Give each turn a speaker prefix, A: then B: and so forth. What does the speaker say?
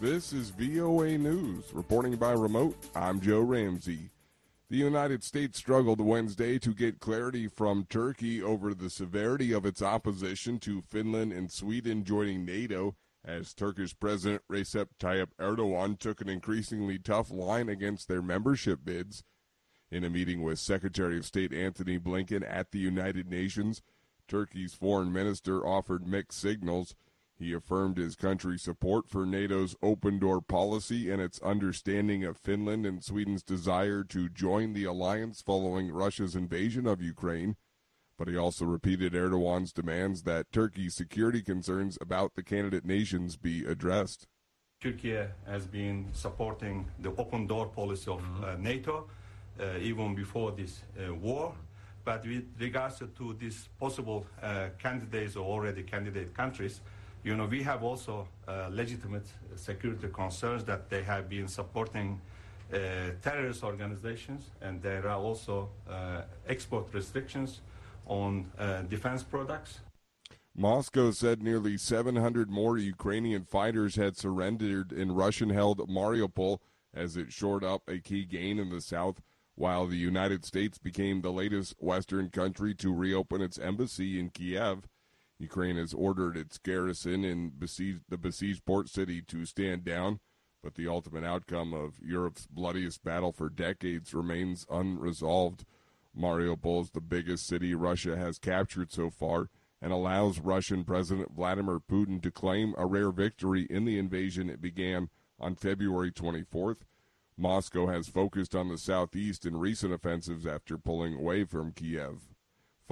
A: This is VOA News. Reporting by remote, I'm Joe Ramsey. The United States struggled Wednesday to get clarity from Turkey over the severity of its opposition to Finland and Sweden joining NATO, as Turkish President Recep Tayyip Erdogan took an increasingly tough line against their membership bids. In a meeting with Secretary of State Antony Blinken at the United Nations, Turkey's foreign minister offered mixed signals. He affirmed his country's support for NATO's open-door policy and its understanding of Finland and Sweden's desire to join the alliance following Russia's invasion of Ukraine. But he also repeated Erdogan's demands that Turkey's security concerns about the candidate nations be addressed.
B: Turkey has been supporting the open-door policy of NATO even before this war. But with regards to these possible candidates or already candidate countries, we have also legitimate security concerns that they have been supporting terrorist organizations, and there are also export restrictions on defense products.
A: Moscow said nearly 700 more Ukrainian fighters had surrendered in Russian-held Mariupol as it shored up a key gain in the south, while the United States became the latest Western country to reopen its embassy in Kiev. Ukraine has ordered its garrison in the besieged port city to stand down, but the ultimate outcome of Europe's bloodiest battle for decades remains unresolved. Mariupol is the biggest city Russia has captured so far and allows Russian President Vladimir Putin to claim a rare victory in the invasion it began on February 24th. Moscow has focused on the southeast in recent offensives after pulling away from Kiev.